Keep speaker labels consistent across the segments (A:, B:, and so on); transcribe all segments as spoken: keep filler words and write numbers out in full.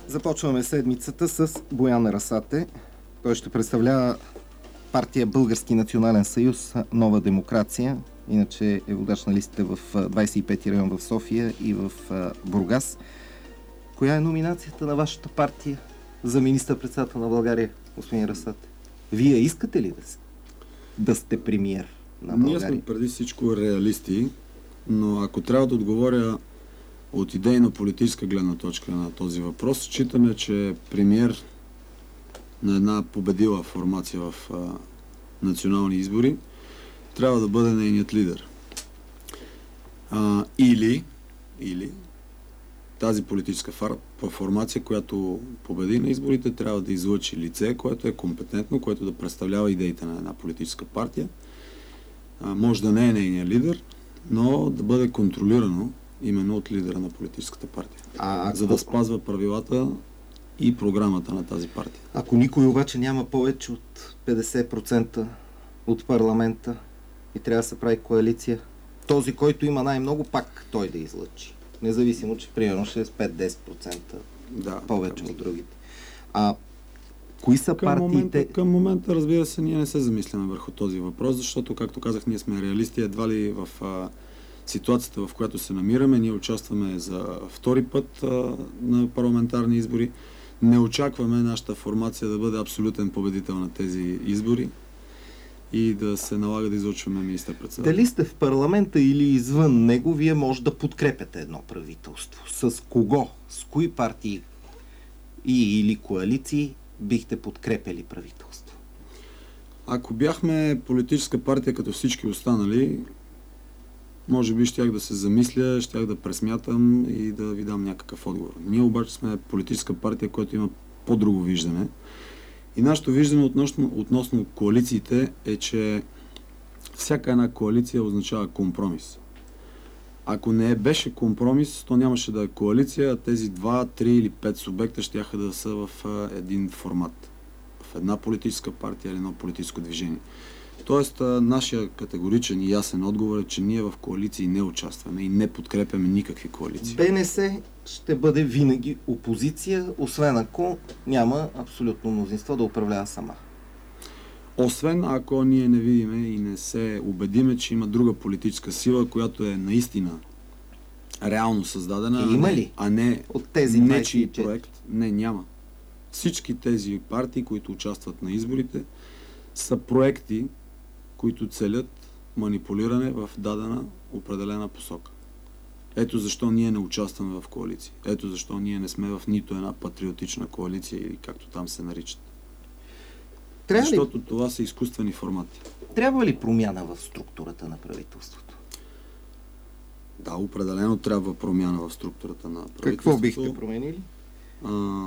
A: Започваме седмицата с Боян Расате. Той ще представлява партия Български национален съюз Нова демокрация. Иначе е водач на листите в двадесет и пети район в София и в Бургас. Коя е номинацията на вашата партия за министър-председател на България, господин Расате? Вие искате ли да, сте, да сте премиер на България?
B: Ние сме преди всичко реалисти, но ако трябва да отговоря от идейно-политическа гледна точка на този въпрос, считаме, че премиер на една победила формация в а, национални избори трябва да бъде нейният лидер. А, или, или тази политическа фар, формация, която победи на изборите, трябва да излъчи лице, което е компетентно, което да представлява идеите на една политическа партия. А, може да не е нейният лидер, но да бъде контролирано именно от лидера на политическата партия. А, ако... За да спазва правилата и програмата на тази партия.
A: Ако никой обаче няма повече от петдесет процента от парламента и трябва да се прави коалиция, този, който има най-много, пак той да излъчи. Независимо, че примерно ще е с пет-десет процента
B: да,
A: повече
B: да.
A: от другите. А кои са
B: към
A: партиите?
B: Момента, към момента, разбира се, ние не се замисляме върху този въпрос, защото, както казах, ние сме реалисти, едва ли в а, ситуацията, в която се намираме. Ние участваме за втори път а, на парламентарни избори. Не очакваме нашата формация да бъде абсолютен победител на тези избори и да се налага да излъчваме министър-председател.
A: Дали сте в парламента или извън него, вие може да подкрепяте едно правителство. С кого? С кои партии и или коалиции бихте подкрепили правителство?
B: Ако бяхме политическа партия като всички останали, може би щях да се замисля, щях да пресмятам и да ви дам някакъв отговор. Ние обаче сме политическа партия, която има по-друго виждане. И нашето виждане относно, относно коалициите е, че всяка една коалиция означава компромис. Ако не беше компромис, то нямаше да е коалиция, а тези два, три или пет субекта щяха да са в един формат. В една политическа партия или едно политическо движение. Тоест, нашия категоричен и ясен отговор е, че ние в коалиции не участваме и не подкрепяме никакви коалиции.
A: БНС ще бъде винаги опозиция, освен ако няма абсолютно мнозинство да управлява сама.
B: Освен ако ние не видиме и не се убедиме, че има друга политическа сила, която е наистина реално създадена,
A: и има ли?
B: А не
A: от тези
B: нечий проект. Не, няма. Всички тези партии, които участват на изборите, са проекти, които целят манипулиране в дадена определена посока. Ето защо ние не участваме в коалиции. Ето защо ние не сме в нито една патриотична коалиция или както там се наричат. Трябва Защото ли... това са изкуствени формати.
A: Трябва ли промяна в структурата на правителството?
B: Да, определено трябва промяна в структурата на правителството.
A: Какво бихте променили?
B: А...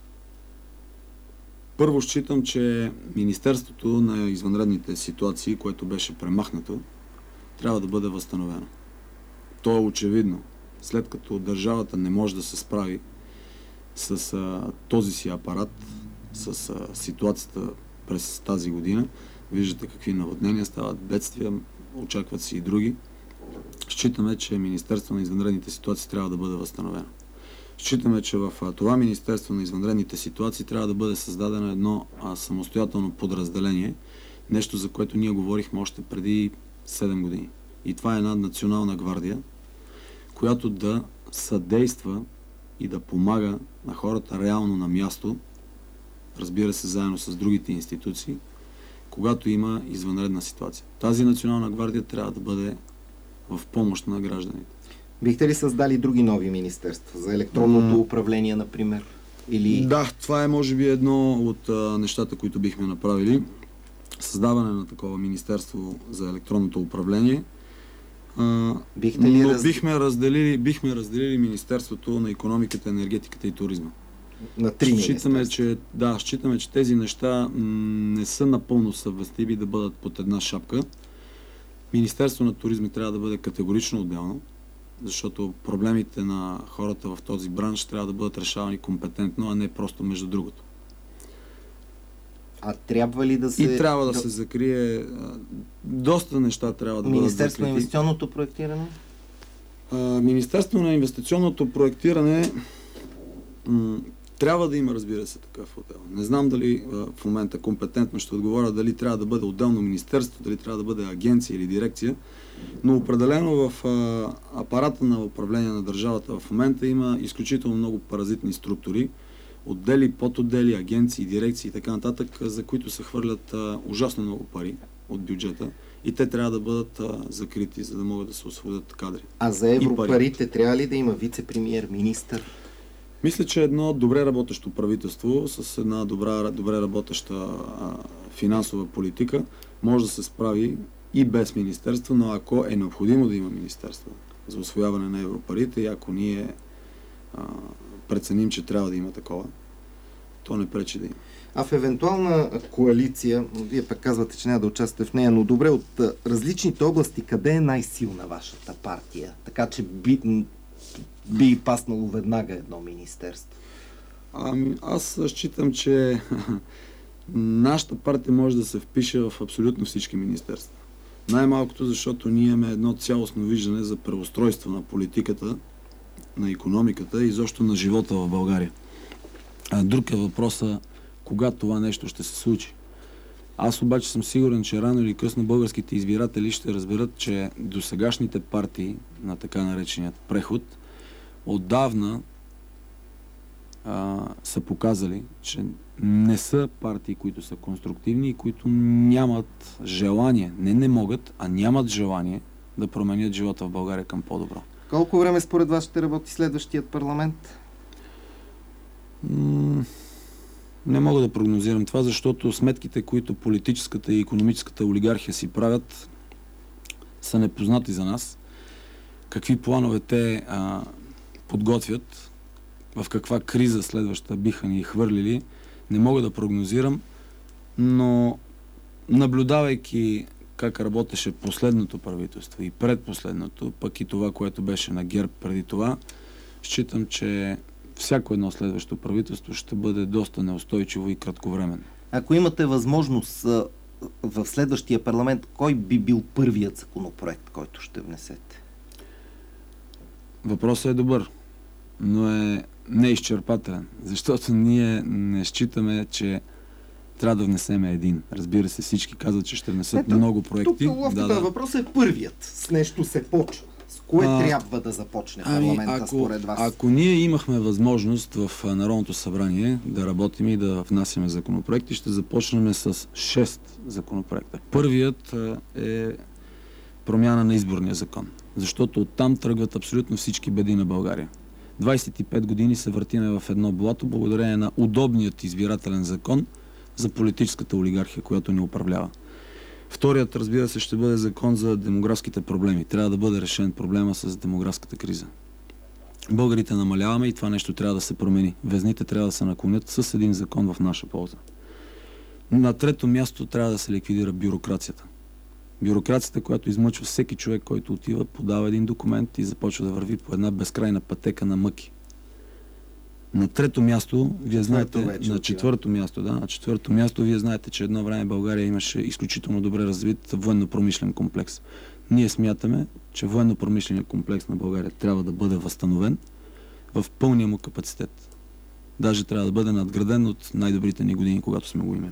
B: Първо считам, че Министерството на извънредните ситуации, което беше премахнато, трябва да бъде възстановено. То е очевидно. След като държавата не може да се справи с а, този си апарат, с а, ситуацията през тази година, виждате какви наводнения стават, бедствия, очакват се и други. Считаме, че Министерството на извънредните ситуации трябва да бъде възстановено. Считаме, че в а, това Министерство на извънредните ситуации трябва да бъде създадено едно а, самостоятелно подразделение, нещо за което ние говорихме още преди седем години. И това е една национална гвардия, която да съдейства и да помага на хората реално на място, разбира се, заедно с другите институции, когато има извънредна ситуация. Тази национална гвардия трябва да бъде в помощ на гражданите.
A: Бихте ли създали други нови министерства? За електронното mm. управление, например? Или...
B: Да, това е може би едно от а, нещата, които бихме направили. Създаване на такова министерство за електронното управление. А,
A: бихте ли
B: но
A: раз...
B: бихме, разделили, бихме разделили Министерството на икономиката, енергетиката и туризма.
A: На три
B: считаме, че, да, считаме, че тези неща м- не са напълно съвместими да бъдат под една шапка. Министерство на туризма трябва да бъде категорично отделно, защото проблемите на хората в този бранш трябва да бъдат решавани компетентно, а не просто между другото.
A: А трябва ли да се...
B: И трябва да се закрие... Доста неща трябва да бъдат закрити.
A: Министерство на инвестиционното проектиране?
B: А, Министерство на инвестиционното проектиране м- Трябва да има, разбира се, такъв отдел. Не знам дали а, в момента компетентно ще отговоря дали трябва да бъде отделно министерство, дали трябва да бъде агенция или дирекция, но определено в а, апарата на управление на държавата в момента има изключително много паразитни структури, отдели, подотдели, агенции, дирекции и така нататък, за които се хвърлят а, ужасно много пари от бюджета и те трябва да бъдат а, закрити, за да могат да се освободят кадри.
A: А за европарите трябва ли да има вице-премиер, министър?
B: Мисля, че едно добре работещо правителство с една добра, добре работеща а, финансова политика може да се справи и без министерство, но ако е необходимо да има министерство за усвояване на европарите и ако ние а, преценим, че трябва да има такова, то не пречи да има.
A: А в евентуална коалиция, вие пък казвате, че няма да участвате в нея, но добре, от различните области, къде е най-силна вашата партия? Така че би, би паснало веднага едно министерство.
B: Ами, аз считам, че нашата партия може да се впише в абсолютно всички министерства. Най-малкото, защото ние имаме едно цялостно виждане за преустройство на политиката, на икономиката и изобщо на живота в България. А друг е въпроса кога това нещо ще се случи. Аз обаче съм сигурен, че рано или късно българските избиратели ще разберат, че досегашните партии на така нареченият преход отдавна а, са показали, че не са партии, които са конструктивни и които нямат желание, не не могат, а нямат желание да променят живота в България към по-добро.
A: Колко време според вас ще работи следващият парламент?
B: М- не мога да прогнозирам това, защото сметките, които политическата и икономическата олигархия си правят, са непознати за нас. Какви планове те а, подготвят, в каква криза следваща биха ни хвърлили, не мога да прогнозирам, но наблюдавайки как работеше последното правителство и предпоследното, пък и това, което беше на ГЕРБ преди това, считам, че всяко едно следващо правителство ще бъде доста неустойчиво и кратковременно.
A: Ако имате възможност в следващия парламент, кой би бил първият законопроект, който ще внесете?
B: Въпросът е добър, но е неизчерпателен, защото ние не считаме, че трябва да внесем един. Разбира се, всички казват, че ще внесат Ето, много проекти.
A: Тук ловката да, да. Въпрос е първият. С нещо се почва. С кое а, трябва да започне парламента, ами, ако, според вас?
B: Ако ние имахме възможност в Народното събрание да работим и да внасяме законопроекти, ще започнем с шест законопроекта. Първият е промяна на изборния закон, защото оттам тръгват абсолютно всички беди на България. двайсет и пет години се въртиме в едно блато, благодарение на удобният избирателен закон за политическата олигархия, която ни управлява. Вторият, разбира се, ще бъде закон за демографските проблеми. Трябва да бъде решен проблема с демографската криза. Българите намаляваме и това нещо трябва да се промени. Везните трябва да се наклонят с един закон в наша полза. На трето място трябва да се ликвидира бюрокрацията. Бюрокрацията, която измъчва всеки човек, който отива, подава един документ и започва да върви по една безкрайна пътека на мъки. На трето място, вие знаете, вече, на четвърто място, да, на четвърто място, вие знаете, че едно време България имаше изключително добре развит военно-промишлен комплекс. Ние смятаме, че военно-промишленият комплекс на България трябва да бъде възстановен в пълния му капацитет. Даже трябва да бъде надграден от най-добрите ни години, когато сме го имали.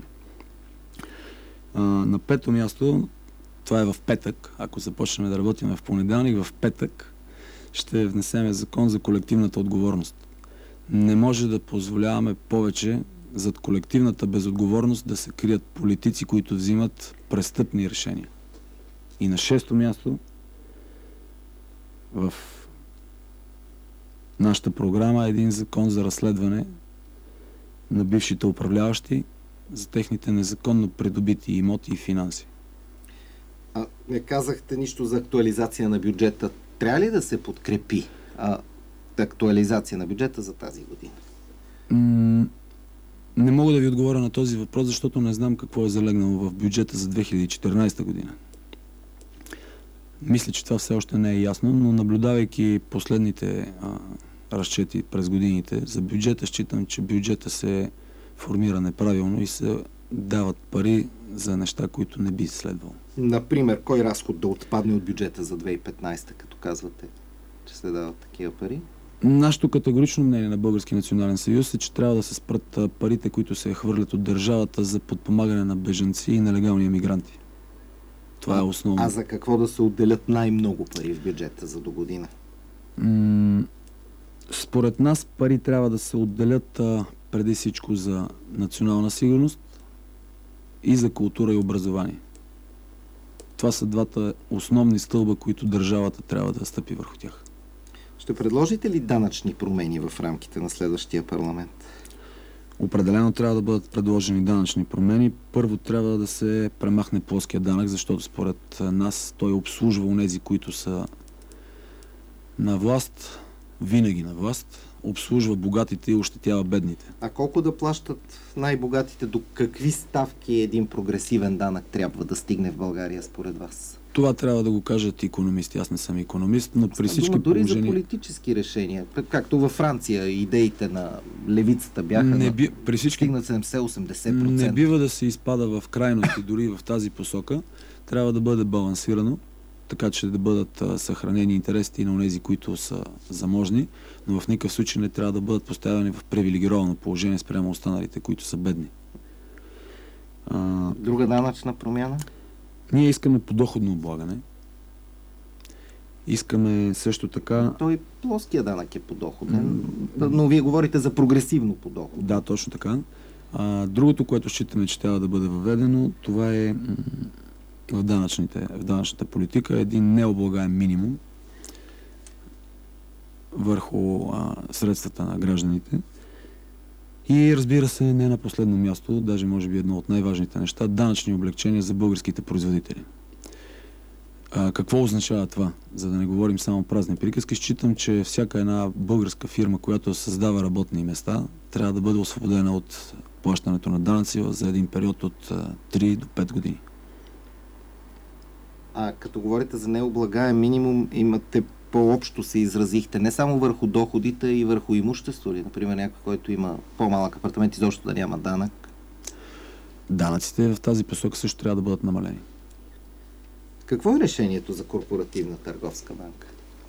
B: А, на пето място, това е в петък, ако започнем да работим в понеделник, в петък ще внесем закон за колективната отговорност. Не може да позволяваме повече зад колективната безотговорност да се крият политици, които взимат престъпни решения. И на шесто място в нашата програма е един закон за разследване на бившите управляващи за техните незаконно придобити имоти и финанси.
A: А не казахте нищо за актуализация на бюджета. Трябва ли да се подкрепи а, актуализация на бюджета за тази година?
B: М- не мога да ви отговоря на този въпрос, защото не знам какво е залегнало в бюджета за две хиляди и четиринадесета година. Мисля, че това все още не е ясно, но наблюдавайки последните а, разчети през годините за бюджета, считам, че бюджета се формира неправилно и се дават пари за неща, които не би следвало.
A: Например, кой разход да отпадне от бюджета за две хиляди и петнадесета, като казвате, че се дават такива пари?
B: Нашето категорично мнение на Български национален съюз е, че трябва да се спрат парите, които се хвърлят от държавата за подпомагане на бежанци и нелегални емигранти. Това
A: а,
B: е основно.
A: А за какво да се отделят най-много пари в бюджета за до година?
B: М- според нас пари трябва да се отделят а, преди всичко за национална сигурност и за култура и образование. Това са двата основни стълба, които държавата трябва да стъпи върху тях.
A: Ще предложите ли данъчни промени в рамките на следващия парламент?
B: Определено трябва да бъдат предложени данъчни промени. Първо трябва да се премахне плоския данък, защото според нас той обслужва онези, които са на власт, винаги на власт, обслужва богатите и ощетява бедните.
A: А колко да плащат най-богатите, до какви ставки един прогресивен данък трябва да стигне в България според вас?
B: Това трябва да го кажат икономисти. Аз не съм икономист, но при всички
A: дума дори
B: положения...
A: за политически решения. Както във Франция идеите на левицата бяха
B: не
A: на...
B: би... при всички...
A: стигнат седемдесет-осемдесет процента.
B: Не бива да се изпада в крайности дори в тази посока. Трябва да бъде балансирано, така че да бъдат а, съхранени интересите и на тези, които са заможни, но в никакъв случай не трябва да бъдат поставени в привилегировано положение спрямо останалите, които са бедни. А...
A: Друга данъчна промяна?
B: Ние искаме подоходно облагане. Искаме също така...
A: Той плоския данък е подоходен, mm. но вие говорите за прогресивно подоход.
B: Да, точно така. А, другото, което считаме, че трябва да бъде въведено, това е м- в, данъчните, в данъчната политика един необлагаем минимум върху а, средствата на гражданите. И разбира се, не на последно място, даже може би едно от най-важните неща, данъчни облекчения за българските производители. А, какво означава това? За да не говорим само празни приказки, считам, че всяка една българска фирма, която създава работни места, трябва да бъде освободена от плащането на данъци за един период от а, три до пет години.
A: А като говорите за необлагаем минимум, имате по-общо се изразихте не само върху доходите и върху имущество ли? Например, някой, който има по-малък апартамент, изобщо да няма данък?
B: Данъците в тази посока също трябва да бъдат намалени.
A: Какво е решението за корпоративна търговска банка?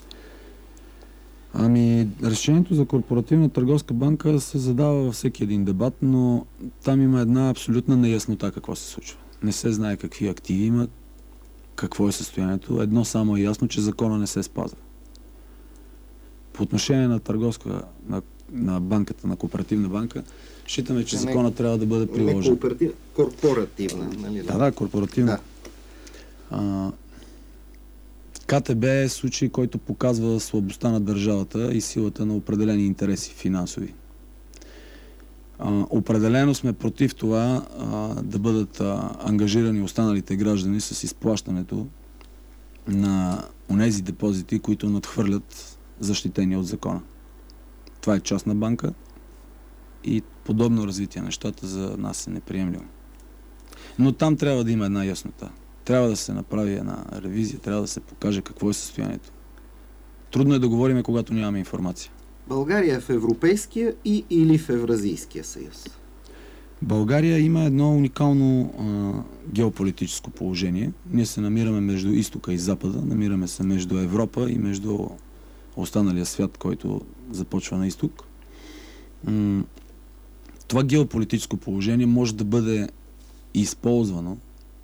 B: Ами, решението за корпоративна търговска банка се задава във всеки един дебат, но там има една абсолютна неяснота какво се случва. Не се знае какви активи има, какво е състоянието. Едно само е ясно, че закона не се спазва. По отношение на търговска, на, на банката, на кооперативна банка, считаме, че не, закона трябва да бъде приложен.
A: Не кооператив, корпоративна, нали?
B: Да, да, корпоративна.
A: Да.
B: А, КТБ е случай, който показва слабостта на държавата и силата на определени интереси финансови. А, определено сме против това а, да бъдат а, ангажирани останалите граждани с изплащането на онези депозити, които надхвърлят защитени от закона. Това е частна банка и подобно развитие на нещата за нас е неприемливо. Но там трябва да има една яснота. Трябва да се направи една ревизия, трябва да се покаже какво е състоянието. Трудно е да говорим, когато нямаме информация.
A: България е в Европейския и или в Евразийския съюз?
B: България има едно уникално а, геополитическо положение. Ние се намираме между изтока и запада, намираме се между Европа и между останалия свят, който започва на изток. М- това геополитическо положение може да бъде използвано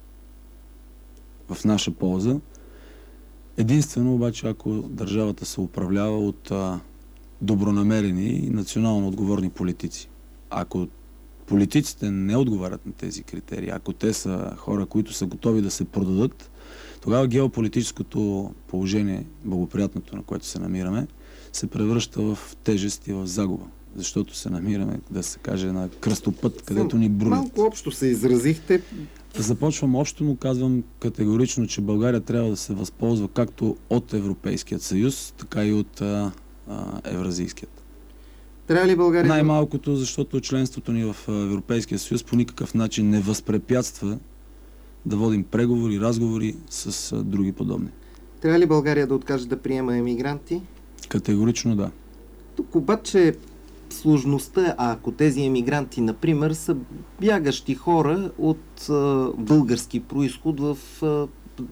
B: в наша полза. Единствено обаче, ако държавата се управлява от а, добронамерени и национално отговорни политици. Ако политиците не отговарят на тези критерии, ако те са хора, които са готови да се продадат, тогава геополитическото положение, благоприятното, на което се намираме, се превръща в тежест и в загуба. Защото се намираме, да се каже, на кръстопът, където ни брулят.
A: Малко общо се изразихте.
B: Започвам общо, но казвам категорично, че България трябва да се възползва както от Европейският съюз, така и от а, а, Евразийският.
A: Трябва ли България...
B: Най-малкото, защото членството ни в Европейския съюз по никакъв начин не възпрепятства да водим преговори, разговори с а, други подобни.
A: Трябва ли България да откаже да приема емигранти?
B: Категорично да.
A: Тук обаче сложността, а ако тези емигранти, например, са бягащи хора от а, български произход в а,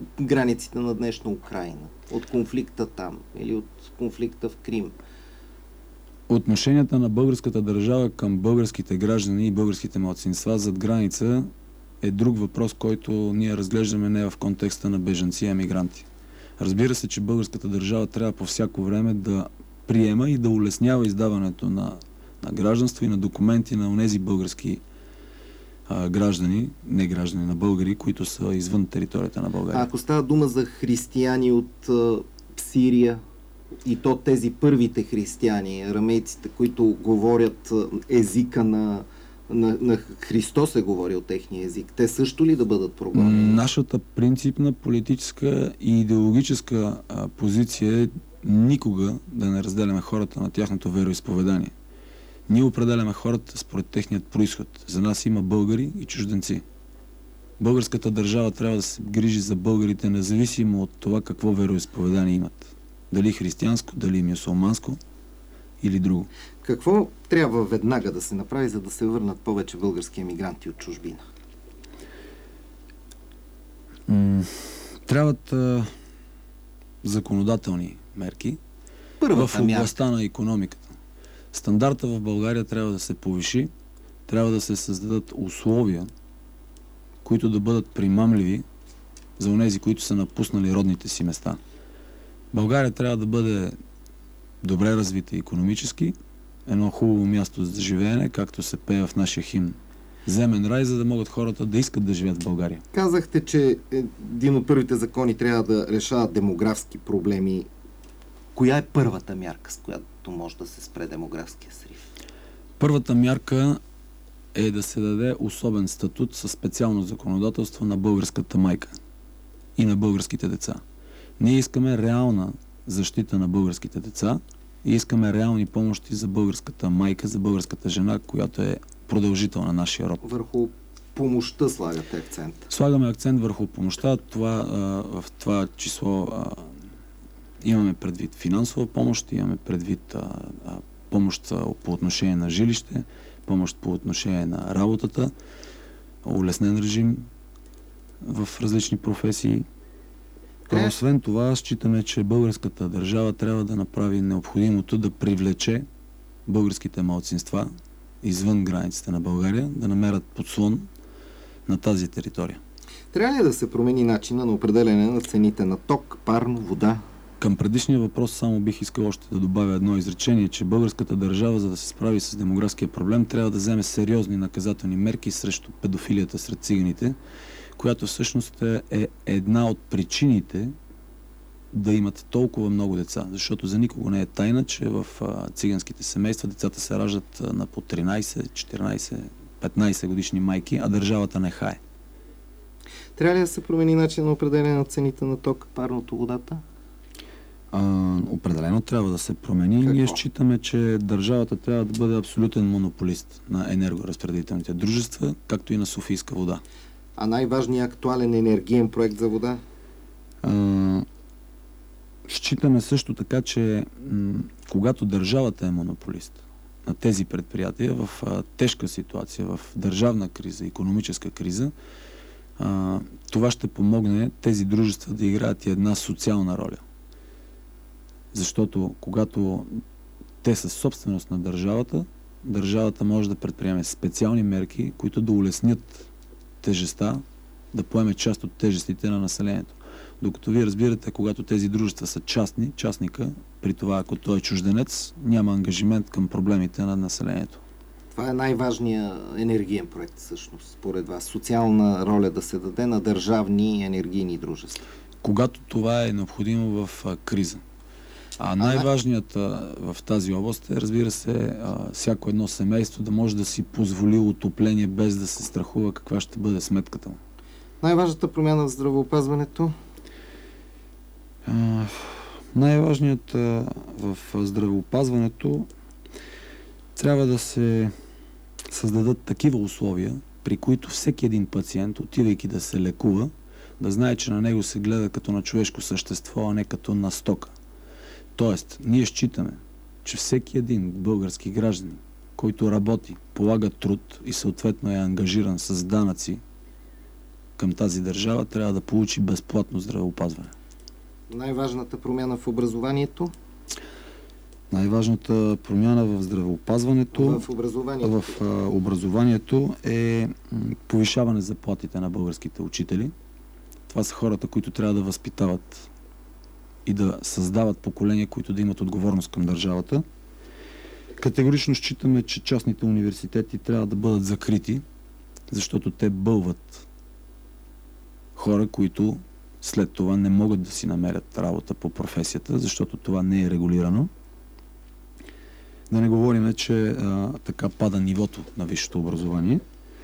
A: границите на днешна Украйна, от конфликта там или от конфликта в Крим.
B: Отношенията на българската държава към българските граждани и българските малцинства зад граница е друг въпрос, който ние разглеждаме не в контекста на бежанци и емигранти. Разбира се, че българската държава трябва по всяко време да приема и да улеснява издаването на, на гражданство и на документи на онези български а, граждани, не граждани на българи, които са извън територията на България.
A: А ако става дума за християни от а, Сирия, и то тези първите християни, арамейците, които говорят езика на, на, на Христос е говорил техния език, те също ли да бъдат прогонени?
B: Нашата принципна политическа и идеологическа а, позиция е никога да не разделяме хората на тяхното вероизповедание. Ние определяме хората според техният произход. За нас има българи и чужденци. Българската държава трябва да се грижи за българите, независимо от това какво вероизповедание имат. Дали християнско, дали мюсюлманско или друго.
A: Какво трябва веднага да се направи, за да се върнат повече български емигранти от чужбина?
B: М- трябват а, законодателни мерки
A: Първата
B: в областта мярка на икономиката. Стандарта в България трябва да се повиши, трябва да се създадат условия, които да бъдат примамливи за онези, които са напуснали родните си места. България трябва да бъде добре развита икономически, едно хубаво място за живеене, както се пее в нашия химн Земен рай, за да могат хората да искат да живеят в България.
A: Казахте, че един от първите закони трябва да решава демографски проблеми. Коя е първата мярка, с която може да се спре демографския срив?
B: Първата мярка е да се даде особен статут със специално законодателство на българската майка и на българските деца. Ние искаме реална защита на българските деца и искаме реални помощи за българската майка, за българската жена, която е продължител на нашия род.
A: Върху помощта слагате акцент.
B: Слагаме акцент върху помощта. Това, а, в това число а, имаме предвид финансова помощ, имаме предвид а, а, помощ а, по отношение на жилище, помощ по отношение на работата, улеснен режим в различни професии. А освен това, считаме, че българската държава трябва да направи необходимото да привлече българските малцинства извън границите на България, да намерят подслон на тази територия.
A: Трябва ли да се промени начина на определяне на цените на ток, парно, вода?
B: Към предишния въпрос само бих искал още да добавя едно изречение, че българската държава, за да се справи с демографския проблем, трябва да вземе сериозни наказателни мерки срещу педофилията сред циганите, която всъщност е една от причините да имат толкова много деца. Защото за никого не е тайна, че в а, циганските семейства децата се раждат а, на по тринайсет, четиринайсет, петнайсет годишни майки, а държавата не хае.
A: Трябва ли да се промени начин на определение на цените на ток, парното, водата?
B: А, определено трябва да се промени.
A: Какво?
B: Ние считаме, че държавата трябва да бъде абсолютен монополист на енергоразпределителните дружества, както и на Софийска вода.
A: А най-важният актуален енергиен проект за вода?
B: А, считаме също така, че м- когато държавата е монополист на тези предприятия в а, тежка ситуация, в държавна криза, икономическа криза, а, това ще помогне тези дружества да играят и една социална роля. Защото когато те са собственост на държавата, държавата може да предприеме специални мерки, които да улеснят тежестта, да поеме част от тежестите на населението. Докато вие разбирате, когато тези дружества са частни, частника, при това ако той е чужденец, няма ангажимент към проблемите на населението.
A: Това е най-важният енергиен проект всъщност, според вас. Социална роля да се даде на държавни енергийни дружества.
B: Когато това е необходимо в а, криза. А най-важният а, в тази област е, разбира се, а, всяко едно семейство да може да си позволи отопление без да се страхува каква ще бъде сметката му.
A: Най-важната промяна в здравеопазването?
B: А, най-важният а, в здравеопазването трябва да се създадат такива условия, при които всеки един пациент, отивайки да се лекува, да знае, че на него се гледа като на човешко същество, а не като на стока. Тоест, ние считаме, че всеки един български гражданин, който работи, полага труд и съответно е ангажиран с данъци към тази държава, трябва да получи безплатно здравеопазване.
A: Най-важната промяна в образованието?
B: Най-важната промяна в здравеопазването,
A: В образованието.
B: в а, образованието е м, повишаване заплатите на българските учители. Това са хората, които трябва да възпитават и да създават поколения, които да имат отговорност към държавата. Категорично считаме, че частните университети трябва да бъдат закрити, защото те бълват хора, които след това не могат да си намерят работа по професията, защото това не е регулирано. Да не говорим, че а, така пада нивото на висшето образование.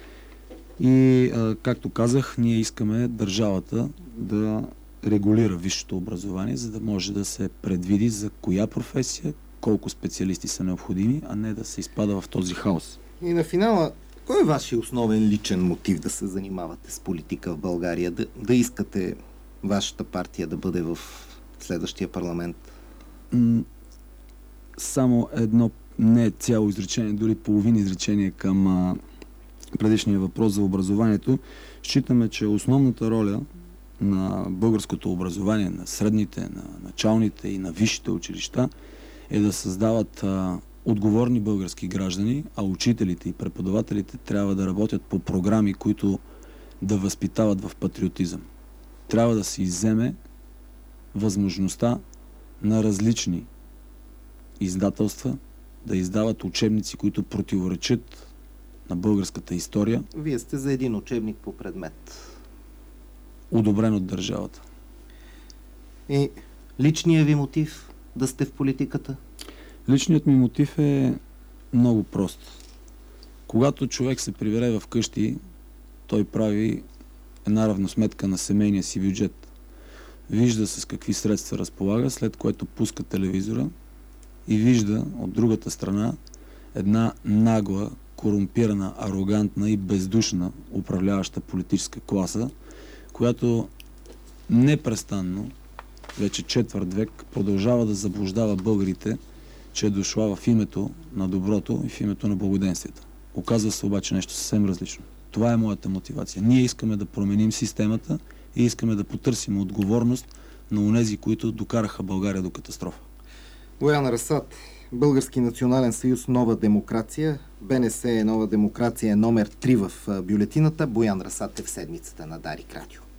B: И, а, както казах, ние искаме държавата да регулира висшето образование, за да може да се предвиди за коя професия, колко специалисти са необходими, а не да се изпада в този хаос.
A: И на финала, кой е вашия основен личен мотив да се занимавате с политика в България? Да, да искате вашата партия да бъде в следващия парламент?
B: М- само едно, не цяло изречение, дори половин изречение към а, предишния въпрос за образованието. Считаме, че основната роля на българското образование, на средните, на началните и на висшите училища е да създават а, отговорни български граждани, а учителите и преподавателите трябва да работят по програми, които да възпитават в патриотизъм. Трябва да се изземе възможността на различни издателства да издават учебници, които противоречат на българската история.
A: Вие сте за един учебник по предмет.
B: Одобрен от държавата.
A: И личният ви мотив да сте в политиката?
B: Личният ми мотив е много прост. Когато човек се прибере в къщи, той прави една равносметка на семейния си бюджет. Вижда с какви средства разполага, след което пуска телевизора и вижда от другата страна една нагла, корумпирана, арогантна и бездушна управляваща политическа класа, която непрестанно, вече четвърт век, продължава да заблуждава българите, че е дошла в името на доброто и в името на благоденствието. Оказва се обаче нещо съвсем различно. Това е моята мотивация. Ние искаме да променим системата и искаме да потърсим отговорност на онези, които докараха България до катастрофа.
A: Боян Расат, Български национален съюз Нова демокрация, БНС Нова демокрация е номер три в бюлетината. Боян Расат е в седмицата на Дарик Радио.